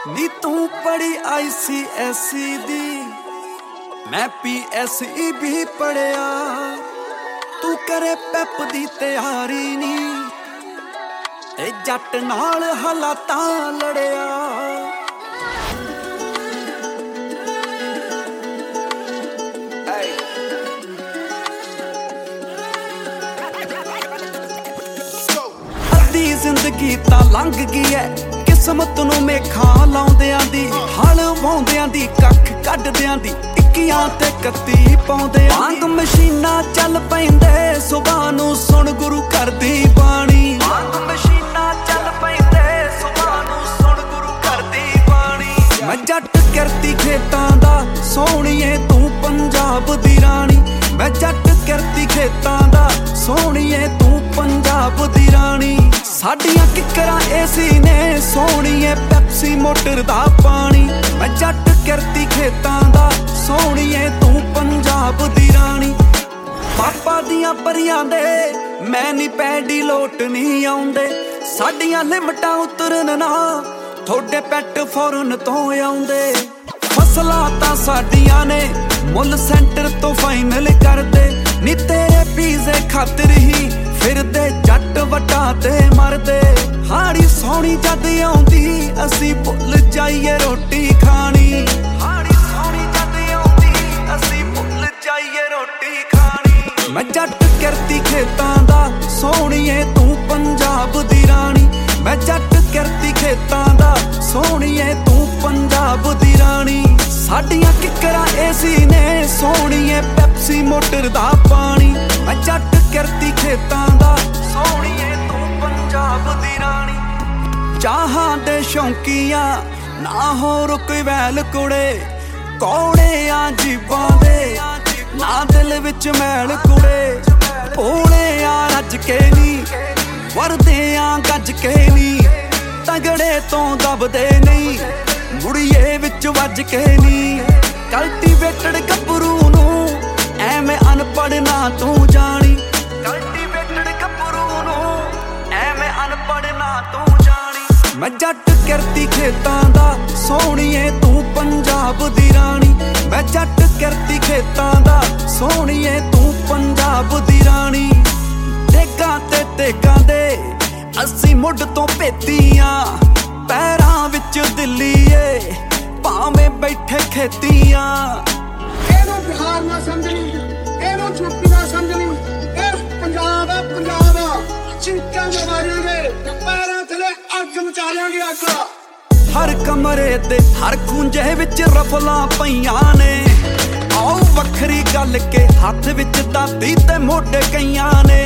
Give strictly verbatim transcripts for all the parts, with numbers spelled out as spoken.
ਨੀ ਤੂੰ ਪੜੀ ਆਈ ਸੀ ਐਸ ਈ ਦੀ, ਮੈਂ ਪੀ ਐਸ ਈ ਵੀ ਪੜਿਆ। ਤੂੰ ਕਰੇ ਪੈਪ ਦੀ ਤਿਆਰੀ ਨੀ ਤੇ ਜੱਟ ਨਾਲ ਹਾਲਾਤਾਂ ਲੜਿਆ। ਅੱਧੀ ਜ਼ਿੰਦਗੀ ਤਾਂ ਲੰਘ ਗਈ ਐ ਕਿਸਮਤ ਨੂੰ ਮੇਖਾਂ ਲਾਉਂਦਿਆਂ ਦੀ, ਹਲ ਵਾਉਂਦਿਆਂ ਦੀ, ਕੱਖ ਕੱਢਦਿਆਂ ਦੀ, ਇੱਕੀਆਂ ਤੇ ਕੱਤੀ ਪਾਉਂਦਿਆਂ ਵਾਂਗ ਮਸ਼ੀਨਾਂ ਚੱਲ ਪੈਂਦੇ ਸੁਬਾਹ ਨੂੰ ਸੁਣ ਗੁਰੂ ਘਰ ਦੀ ਬਾਣੀ। ਵਾਂਗ ਮਸ਼ੀਨਾਂ ਚੱਲ ਪੈਂਦੇ ਸੁਬਾਹ ਨੂੰ ਸੁਣ ਗੁਰੂ ਘਰ ਦੀ ਬਾਣੀ। ਮੈਂ ਜੱਟ ਕਿਰਤੀ ਖੇਤਾਂ ਦਾ ਸੋਹਣੀਏ ਤੂੰ ਪੰਜਾਬ ਦੀ ਰਾਣੀ। ਮੈਂ ਜੱਟ ਕਿਰਤੀ ਖੇਤਾਂ ਦਾ ਸੋਹਣੀਏ ਤੂੰ ਪੰਜਾਬ ਦੀ ਰਾਣੀ। ਸਾਡੀਆਂ ਕਿੱਕਰਾਂ ਏਸੀ ਨੇ ਸੋਹਣੀਏ ਪੈਪਸੀ ਮੋਟਰ ਦਾ ਪਾਣੀ। ਮੈਂ ਜੱਟ ਕਿਰਤੀ ਖੇਤਾਂ ਦਾ ਸੋਹਣੀਏ ਤੂੰ ਪੰਜਾਬ ਦੀ ਰਾਣੀ। ਪਾਪਾ ਦੀਆਂ ਪਰੀਆਂ ਦੇ ਮੈਂ ਨੀ ਪੈਡੀ ਲੋਟ ਨਹੀਂ ਆਉਂਦੇ, ਸਾਡੀਆਂ ਲਿਮਟਾਂ ਉਤਰਨ ਨਾ ਥੋੜੇ ਪੈਟ ਫੋਰਨ ਤੋਂ ਆਉਂਦੇ। ਫਸਲਾਂ ਤਾਂ ਸਾਡੀਆਂ ਨੇ ਮੁੱਲ ਸੈਂਟਰ ਤੋਂ ਫਾਈਨਲ ਕਰਦੇ, ਨੀ ਤੇਰੇ ਪੀਜ਼ੇ ਖਾਤਰ ਹੀ ਫਿਰਦੇ ਜੱਟ ਵੱਟਾਂ ਤੇ ਮਰਦੇ। ਹਾੜੀ ਸੋਹਣੀ ਜਦ ਆਉਂਦੀ ਅਸੀਂ ਭੁੱਲ ਜਾਈਏ ਰੋਟੀ ਖਾਣੀ। ਹਾੜੀ ਸੋਹਣੀ ਜਦ ਆਉਂਦੀ ਅਸੀਂ ਭੁੱਲ ਜਾਈਏ ਰੋਟੀ ਖਾਣੀ। ਮੈਂ ਜੱਟ ਕਿਰਤੀ ਖੇਤਾਂ ਦਾ ਸੋਹਣੀਏ ਤੂੰ ਪੰਜਾਬ ਦੀ ਰਾਣੀ। ਮੈਂ ਜੱਟ ਕਿਰਤੀ ਖੇਤਾਂ ਦਾ ਸੋਹਣੀਏ ਤੂੰ ਪੰਜਾਬ ਦੀ ਰਾਣੀ। ਸਾਡੀਆਂ ਕਿੱਕਰਾਂ ਏਸੀ ਨੇ ਸੋਹਣੀਏ ਪੈਪਸੀ ਮੋਟਰ ਦਾ ਪਾਣੀ। ਮੈਂ ਜੱਟ ਕਿਰਤੀ ਖੇਤਾਂ ਦਾ ਸੋਹਣੀਏ ਤੂੰ ਪੰਜਾਬ ਦੀ ਰਾਣੀ। ਚਾਹਾਂ ਦੇ ਸ਼ੌਂਕੀਆਂ ਨਾ ਹੋਰ ਕੋਈ ਵੈਲ ਕੁੜੇ, ਕੌੜੇ ਆ ਜੀਬਾਂ ਦੇ ਨਾ ਦਿਲ ਵਿੱਚ ਮੈਲ ਕੁੜੇ। ਭੋਲੇ ਆ ਰੱਜ ਕੇ ਨੀ ਵਰਦੇ ਆ ਗੱਜ ਕੇ ਨੀ, ਤਗੜੇ ਤੋਂ ਦਬਦੇ ਨਹੀਂ ਮੁੜੀਏ ਵਿੱਚ ਵੱਜ ਕੇ ਨੀ। ਕਲਟੀਵੇਟਡ ਗੱਭਰੂ ਨੂੰ ਐਵੇਂ ਅਨਪੜ੍ਹ ਨਾ ਤੂੰ ਜਾਣੀ। ਕਲਟੀਵੇਟਡ ਗੱਭਰੂ ਨੂੰ ਐਵੇਂ ਅਨਪੜ੍ਹ ਨਾ ਤੂੰ ਜਾਣੀ। ਮੈਂ ਜੱਟ ਕਿਰਤੀ ਖੇਤਾਂ ਦਾ ਸੋਹਣੀਏ ਤੂੰ ਪੰਜਾਬ ਦੀ ਰਾਣੀ। ਮੈਂ ਜੱਟ ਕਿਰਤੀ ਖੇਤਾਂ ਦਾ ਸੋਹਣੀਏ ਤੂੰ ਪੰਜਾਬ ਦੀ ਰਾਣੀ। ਦੇਗਾਂ ਤੇ ਤੇਗਾਂ ਦੇ ਅਸੀਂ ਮੁੱਢ ਤੋਂ ਭੇਤੀਆਂ, ਪੈਰਾਂ ਵਿੱਚ ਦਿੱਲੀ ਏ ਭਾਵੇਂ ਬੈਠੇ ਖੇਤੀਆਂ। ਇਹਨੂੰ ਬਿਹਾਰ ਨਾ ਸਮਝਣੀ, ਇਹਨੂੰ ਯੂਪੀ ਨਾ ਸਮਝਣੀ, ਇਹ ਪੰਜਾਬ ਆ ਪੰਜਾਬ ਆ। ਚਿੰਕਾਂ ਦੇ ਮਾਰਾਂਗੇ ਤੇ ਪੈਰਾਂ ਥਲੇ ਅੱਗ ਮਚਾ ਲਿਆਂਗੇ ਅੱਗ। ਹਰ ਕਮਰੇ ਤੇ ਹਰ ਖੂੰਜੇ ਵਿੱਚ ਰਫਲਾਂ ਪਈਆਂ ਨੇ, ਆਓ ਵੱਖਰੀ ਗੱਲ ਕੇ ਹੱਥ ਵਿੱਚ ਦਾਤੀ ਤੇ ਮੋਢੇ ਕਈਆਂ ਨੇ।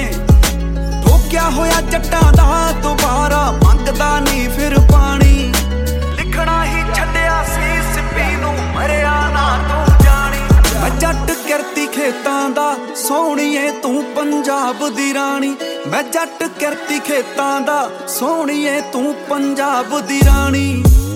ਠੋਕਿਆ ਹੋਇਆ ਜੱਟਾਂ ਦਾ ਦੁਬਾਰਾ ਮੰਗਦਾ ਨਹੀਂ ਫਿਰ ਪਾਣੀ। ਲਿਖਣਾ ਹੀ ਛੱਡਿਆ ਸੀ ਸਿੱਪੀ ਨੂੰ ਮਰਿਆ ਨਾ ਤੂੰ ਜਾਣੀ। ਮੈਂ ਜੱਟ ਕਿਰਤੀ ਖੇਤਾਂ ਦਾ ਸੋਹਣੀਏ ਤੂੰ ਪੰਜਾਬ ਦੀ ਰਾਣੀ। ਮੈਂ ਜੱਟ ਕਿਰਤੀ ਖੇਤਾਂ ਦਾ ਸੋਹਣੀਏ ਤੂੰ ਪੰਜਾਬ ਦੀ ਰਾਣੀ।